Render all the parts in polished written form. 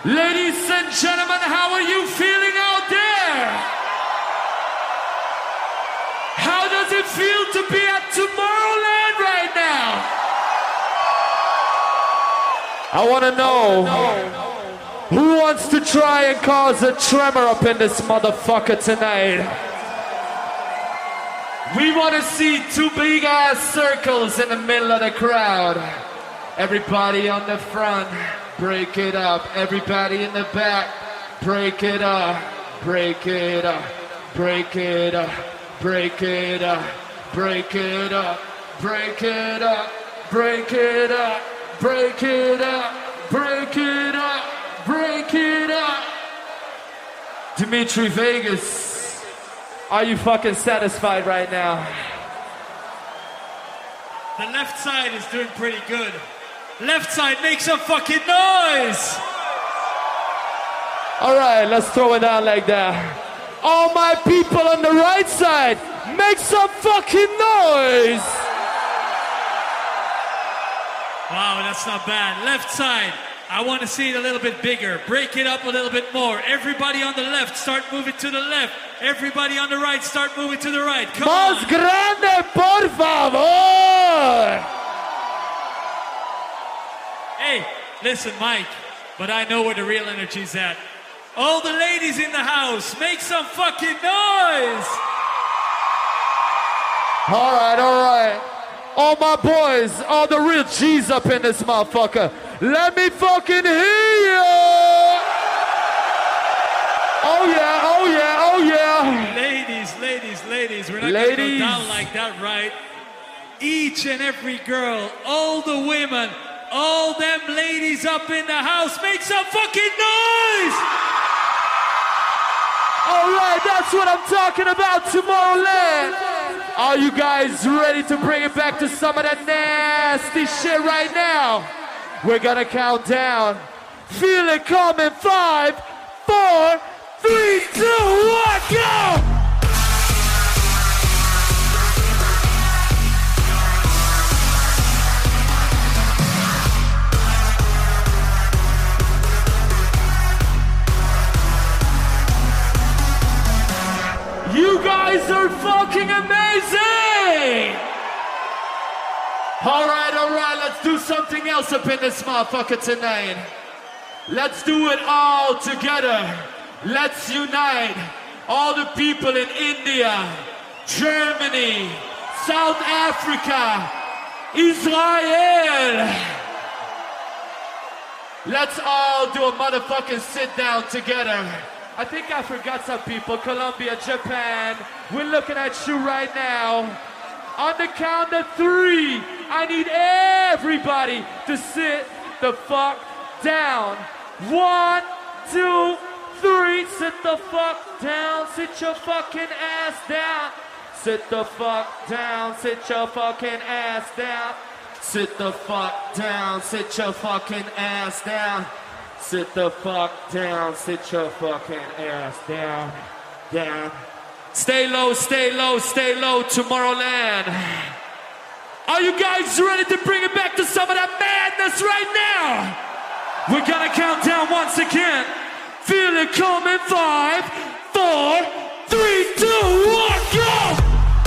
Ladies and gentlemen, how are you feeling out there? How does it feel to be at Tomorrowland right now? I want to know who wants to try and cause a tremor up in this motherfucker tonight. We want to see two big ass circles in the middle of the crowd. Everybody on the front, break it up. Everybody in the back, break it up. Break it up. Break it up. Break it up. Break it up. Break it up. Break it up. Break it up. Break it up. Break it up. Dimitri Vegas, are you fucking satisfied right now? The left side is doing pretty good. Left side, make some fucking noise! Alright, let's throw it down like that. All my people on the right side, make some fucking noise! Wow, that's not bad. Left side, I want to see it a little bit bigger. Break it up a little bit more. Everybody on the left, start moving to the left. Everybody on the right, start moving to the right. Come Más on. grande, por favor! Hey, listen, Mike, but I know where the real energy's at. All the ladies in the house, make some fucking noise! Alright, alright. All my boys, all the real G's up in this motherfucker. Let me fucking hear you! Oh yeah, oh yeah, oh yeah! Ladies, we're not gonna go down like that, right? Each and every girl, all the women, all them ladies up in the house, make some fucking noise! Alright, that's what I'm talking about, Tomorrowland! Are you guys ready to bring it back to some of that nasty shit right now? We're gonna count down. Feel it coming. 5, 4, 3, 2, 1, go! You guys are fucking amazing! Alright, let's do something else up in this motherfucker tonight. Let's do it all together. Let's unite all the people in India, Germany, South Africa, Israel. Let's all do a motherfucking sit down together. I think I forgot some people. Colombia, Japan. We're looking at you right now. On the count of 3, I need everybody to sit the fuck down. 1, 2, 3. Sit the fuck down. Sit your fucking ass down. Sit the fuck down. Sit your fucking ass down. Sit the fuck down. Sit your fucking ass down. Sit the fuck down, sit your fucking ass down, down. Stay low, stay low, stay low, Tomorrowland. Are you guys ready to bring it back to some of that madness right now? We're gonna count down once again. Feel it coming. 5, 4, 3, 2, 1, go!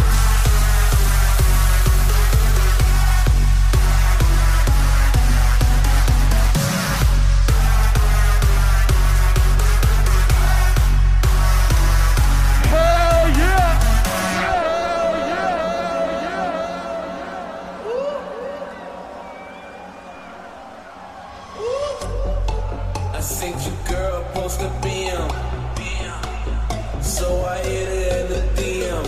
I seen your girl post a BM, so I hit it in the DM.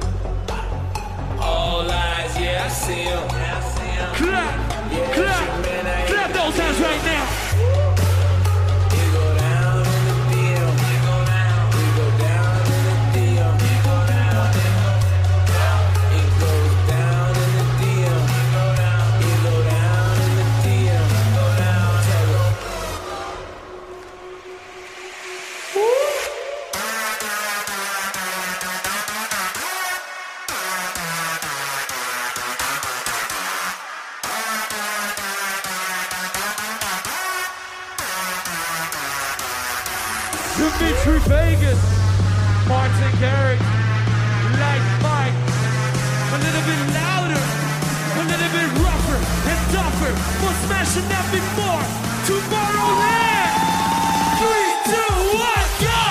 All eyes, yeah, I see him. Clap, Yeah, clap, man, I clap those hands right now. You go down in the DM. You go down in the DM. You go down. It goes down in the DM. You go down in the DM. Go down. Tell her. Dimitri Vegas, Martin Garrix, like Mike, a little bit louder, a little bit rougher and tougher, more smashing than before. Tomorrowland, 3, 2, 1, go!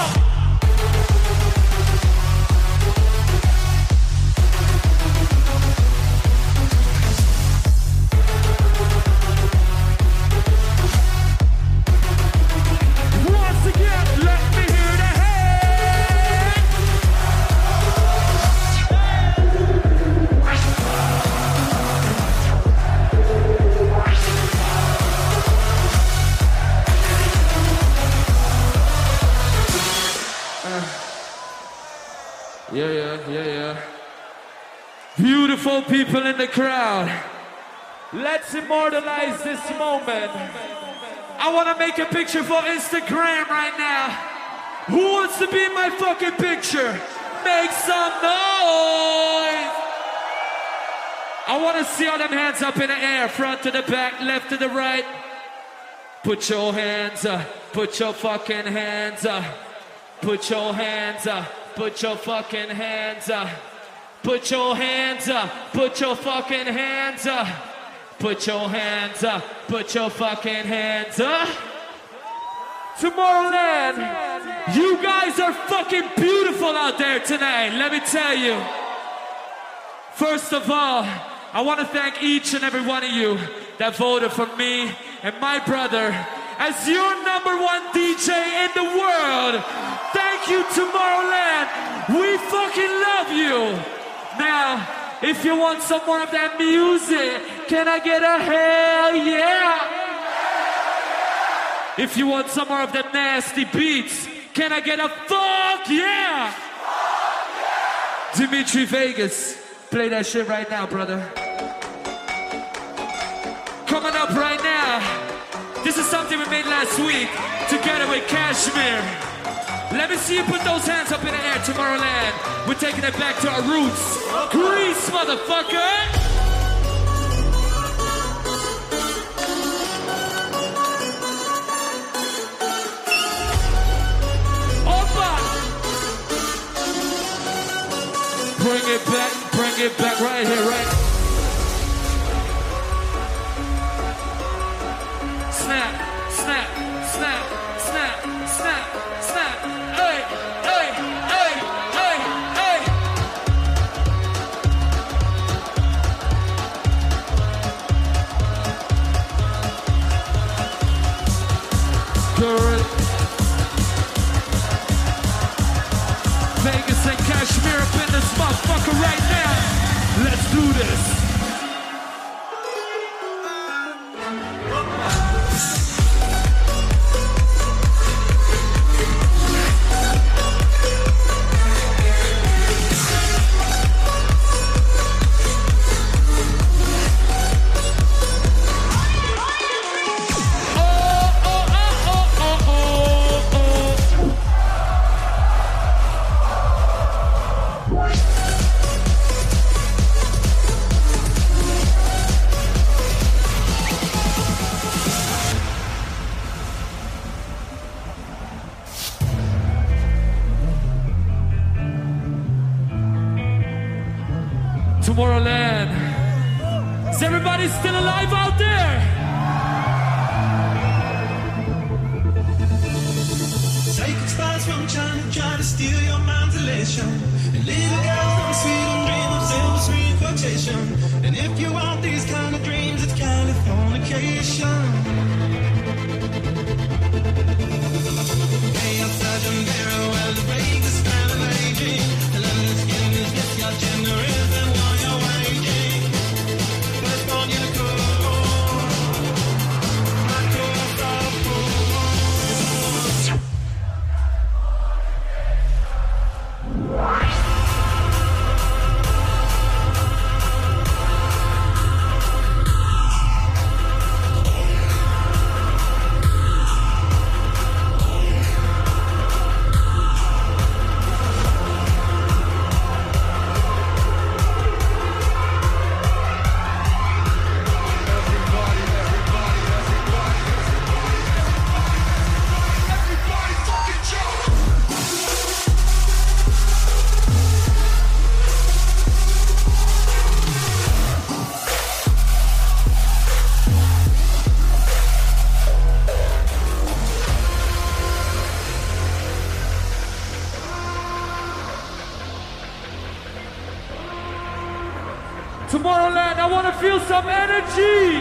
Yeah. Beautiful people in the crowd. Let's immortalize this moment. I want to make a picture for Instagram right now. Who wants to be in my fucking picture? Make some noise. I want to see all them hands up in the air, front to the back, left to the right. Put your hands up, put your fucking hands up. Put your hands up, put your fucking hands up. Put your hands up, put your fucking hands up. Put your hands up, put your fucking hands up. Tomorrowland, you guys are fucking beautiful out there tonight, let me tell you. First of all, I want to thank each and every one of you that voted for me and my brother as your #1 DJ in the world. Thank you, Tomorrowland. We fucking love you. Now, if you want some more of that music, can I get a hell yeah? If you want some more of the nasty beats, can I get a fuck yeah? Dimitri Vegas, play that shit right now, brother. Coming up right now, this is something we made last week together with Kashmir. Let me see you put those hands up in the air, Tomorrowland. We're taking it back to our roots. Grease, motherfucker! Bring it back right here, right? Snap, snap, snap, snap, snap, snap. Hey, hey, hey, hey, hey. Good. Vegas and Kashmir up in this motherfucker right now. Let's do this. Tomorrowland. Is everybody still alive out there? Sacred spies from China try to steal your mind's elation. And little girls from Sweden dream of silver screen quotation. And if you want these kind of dreams, it's Californication. Hey, outside the mirror where the break is kind of raging. The leather skin is just your gender is and why you're waging. First born unicorn, hardcore softcore. Tomorrowland, I want to feel some energy.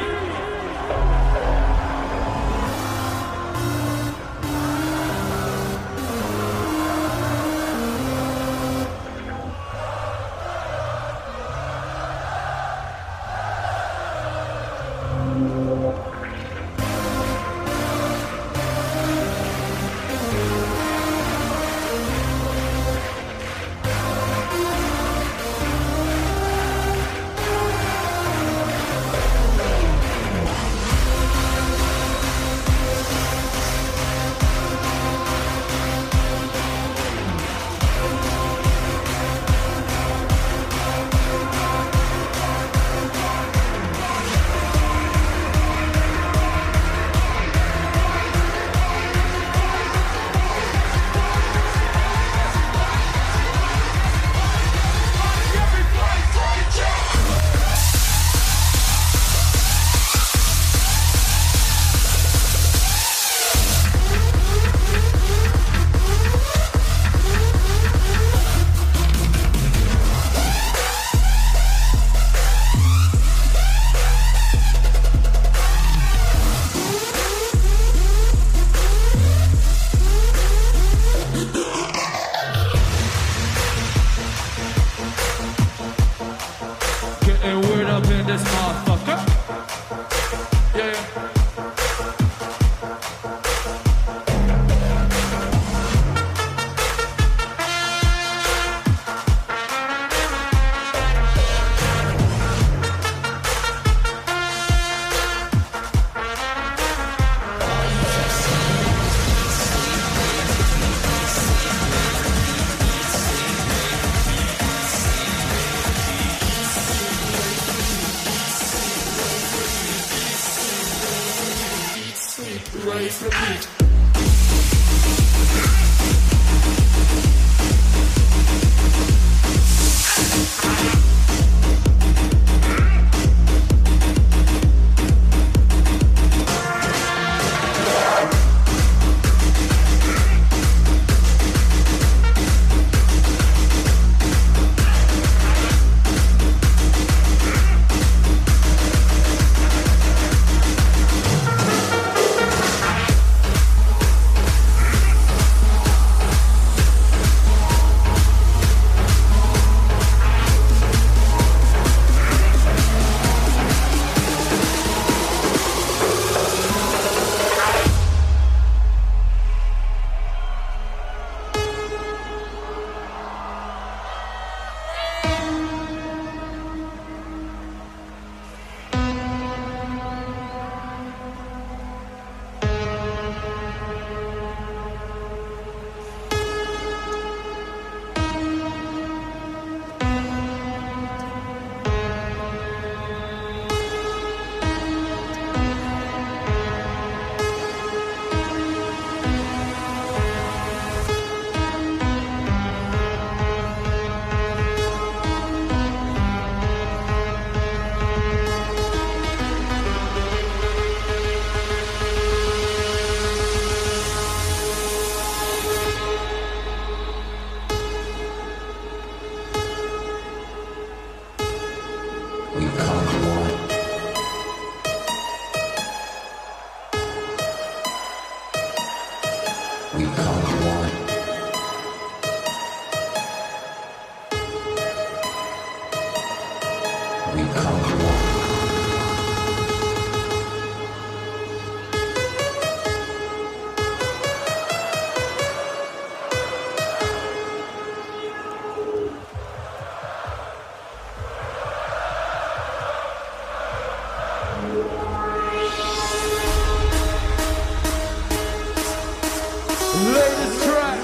Latest track,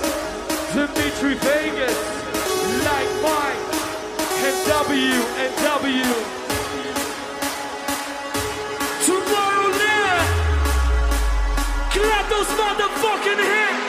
Dimitri Vegas, Like Mike, and W. Tomorrowland, clap those motherfucking hands.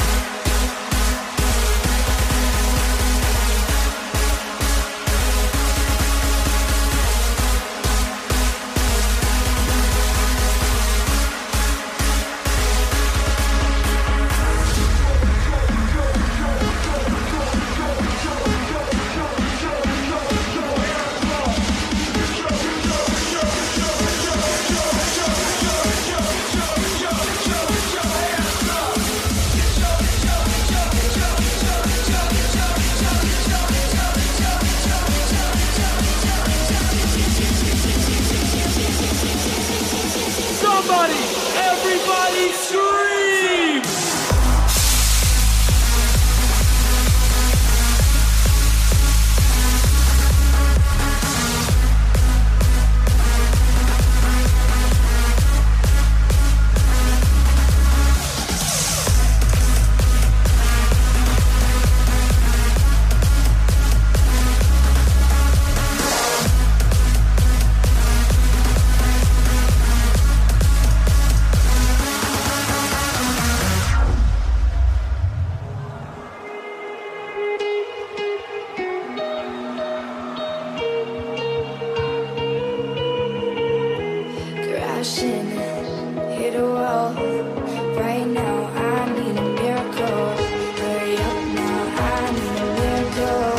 right now. I need a miracle. Hurry up now. I need a miracle.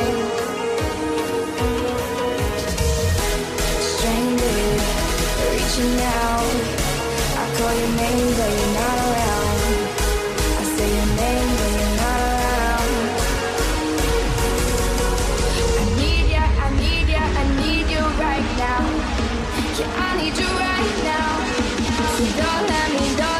Stranded, reaching out. I call your name, but you're not around. I say your name, but you're not around. I need ya, I need ya, I need you right now. Yeah, I need you right now. So don't let me down.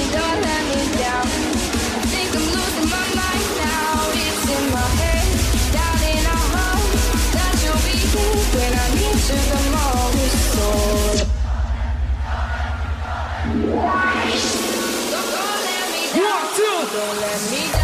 I think I'm losing my mind now. It's in my head, down in a hole. That you'll be here when I need you the most. So don't let me down. Don't let me down.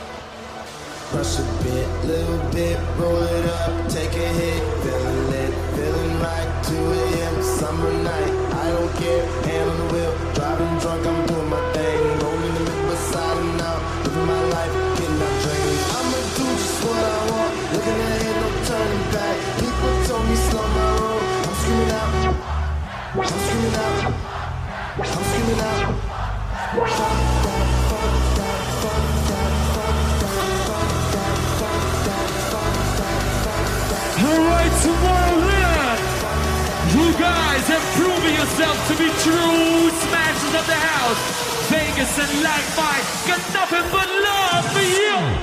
Rush a bit, little bit, roll it up, take a hit, feel it, feeling right. 2 a.m. summer night. I don't care, hand on the wheel, driving drunk, I'm doing my thing. Rolling the mid beside and now, living my life, getting out drinking. I'ma do just what I want, looking ahead, no turning back. People told me slow my roll. I'm screaming out, I'm screaming out, I'm screaming out. Fuck that, fuck that, fuck that, fuck that, fuck that, fuck that, fuck that, fuck that. Alright, Tomorrowland! You guys have proven yourself to be true smashers of the house. Vegas and Like Mike got nothing but love for you.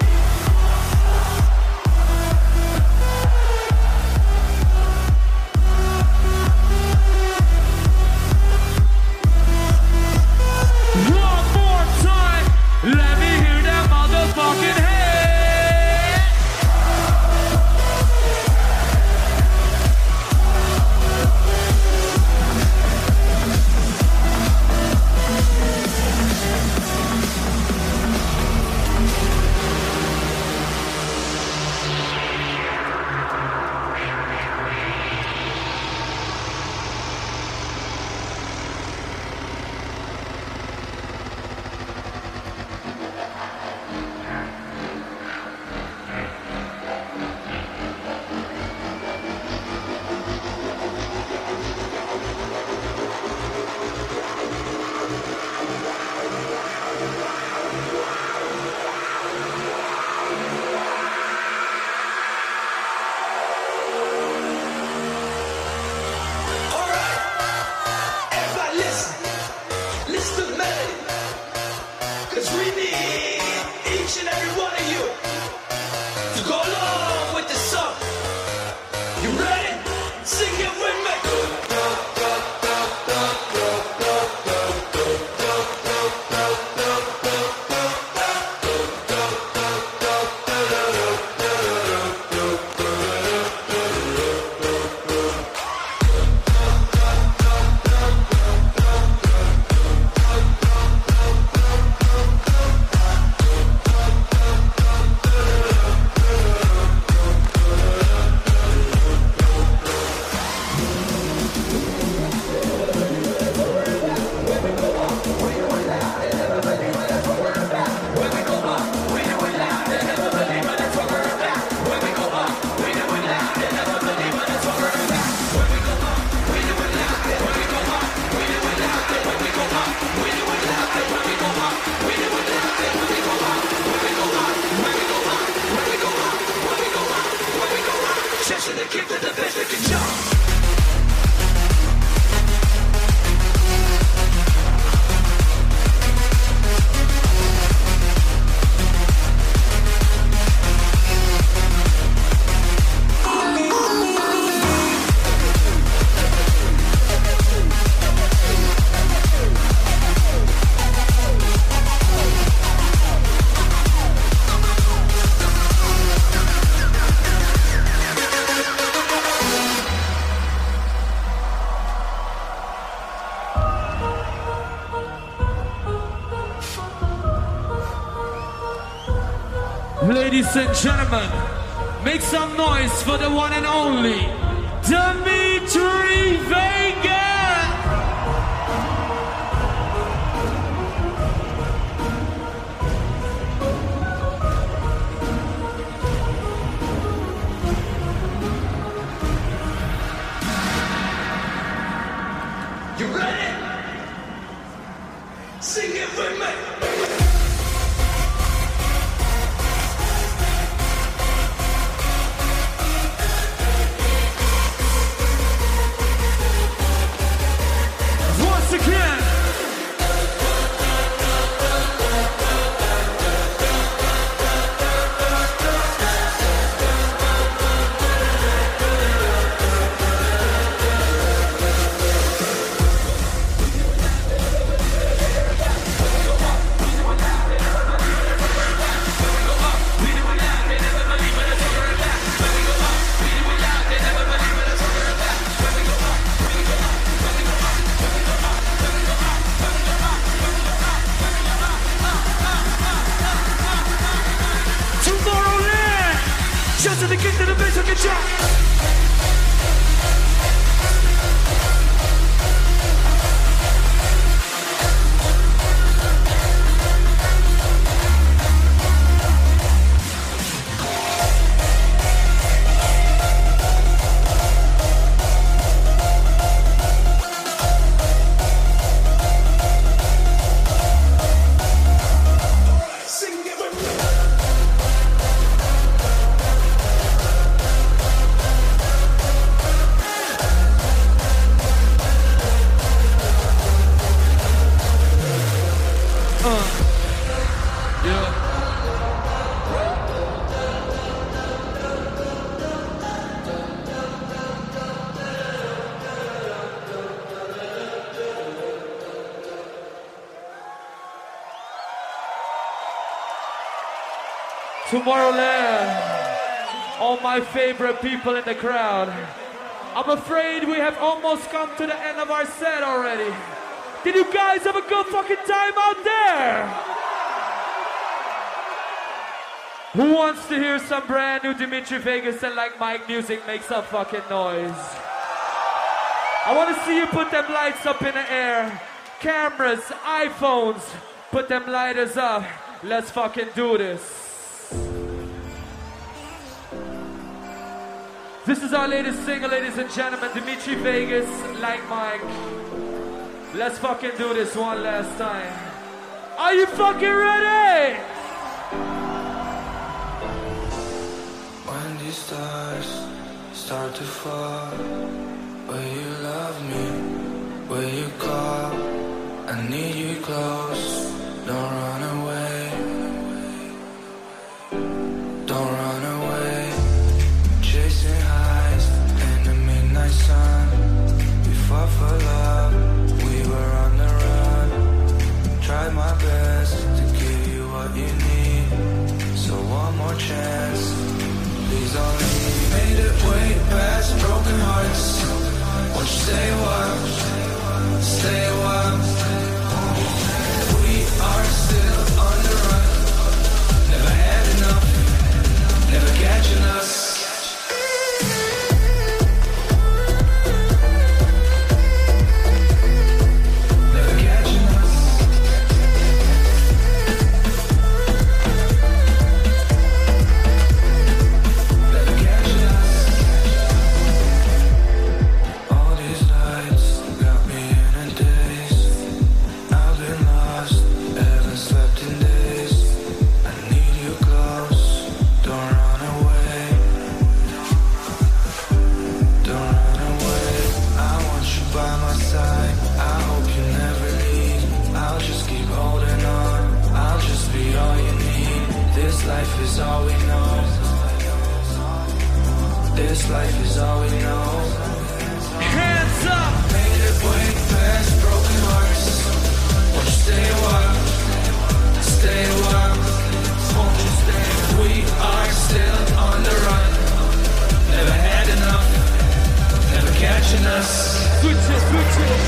One more time, let me hear that motherfucking head. Ladies and gentlemen, make some noise for the one and only Dimitri Vegas! You ready? Sing it with me. Once again. Tomorrowland. All my favorite people in the crowd. I'm afraid we have almost come to the end of our set already. Did you guys have a good fucking time out there? Who wants to hear some brand new Dimitri Vegas and Like Mike music? Make some fucking noise. I want to see you put them lights up in the air. Cameras, iPhones, put them lighters up. Let's fucking do this. This is our latest single, ladies and gentlemen. Dimitri Vegas, Like Mike. Let's fucking do this one last time. Are you fucking ready? When these stars start to fall, will you love me? Will you call? I need you close. Don't run away. Don't run away. Chasing highs in the midnight sun. We fought for love. We were on the run. Tried my best to give you what you need. So one more chance. Please don't leave. Made it way past broken hearts. Won't you stay a while? Stay a while. We are still on the run. Never had enough. Never catching us. Never catching us. Never catching us. All these nights got me in a daze. I've been lost, haven't slept in days. I need you close, don't run away. Don't run away. I want you by my side. I hope you never leave. I'll just keep holding on. I'll just be all you need. This life is all we know. This life is all we know. Hands up! Made it way past broken hearts. Won't you stay a while? Stay a while. Won't you stay? We are still on the run. Never had enough. Never catching us. Switch it, switch it.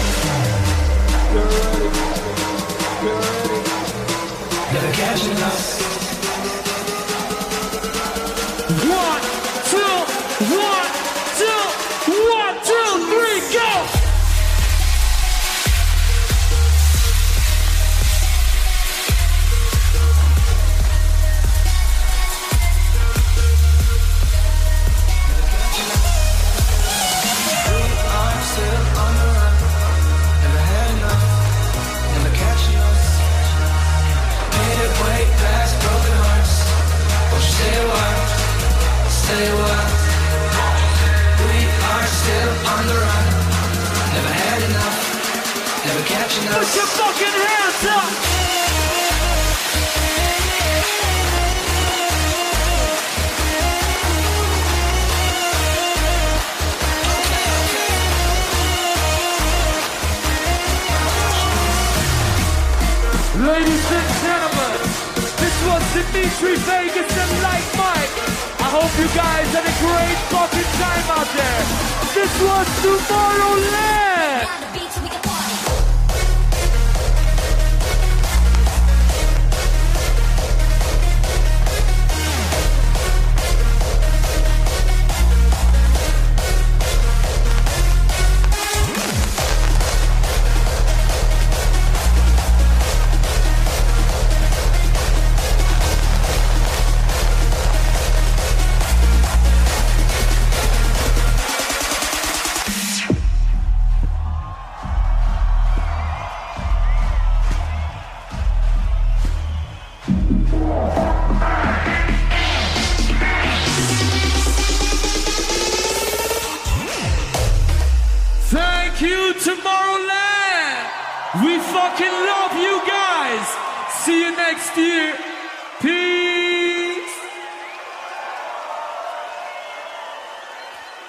Never catching us. 1, 2, 1, 2, 1, 2, 3, go! We are still on the run. Never had enough. Never catching us. Made it way past broken hearts. Won't you stay a while? Stay a while. We are still on the run. Never had enough. Never catching Put us. your fucking hands up! Ladies and gentlemen, this was Dimitri Vegas and Like Mike. I hope you guys had a great fucking time out there. This was Tomorrowland! On the beach, we can party. Thank you, Tomorrowland! We fucking love you guys! See you next year! Peace!